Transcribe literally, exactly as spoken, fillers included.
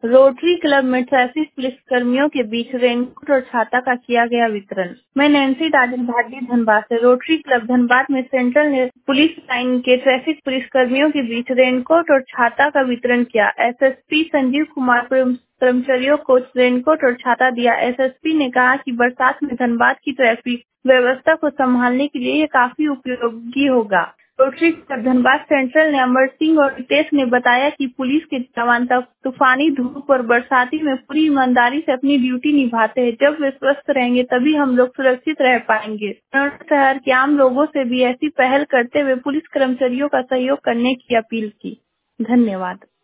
Rotary club में traffic police कर्मियों के बीच रेनकोट और छाता का किया गया वितरण। मैं नैन्सी डालिन भारतीय धनबाद से। रोटरी क्लब धनबाद में सेंट्रल ने पुलिस लाइन के ट्रैफिक पुलिस कर्मियों के बीच रेनकोट और छाता का वितरण किया। एसएसपी संजीव कुमार कर्मचारियों को रेनकोट और छाता दिया। एसएसपी ने कहा कि बरसात में धनबाद की ट्रैफिक व्यवस्था को संभालने के लिए ये काफी उपयोगी होगा। रोटरी क्लब धनबाद सेंट्रल ने अमर सिंह और रितेश ने बताया कि पुलिस के जवान तक तूफानी धूप और बरसाती में पूरी ईमानदारी से अपनी ड्यूटी निभाते हैं। जब वे स्वस्थ रहेंगे तभी हम लोग सुरक्षित रह पाएंगे। उन्होंने शहर के आम लोगों से भी ऐसी पहल करते हुए पुलिस कर्मचारियों का सहयोग करने की अपील की। धन्यवाद।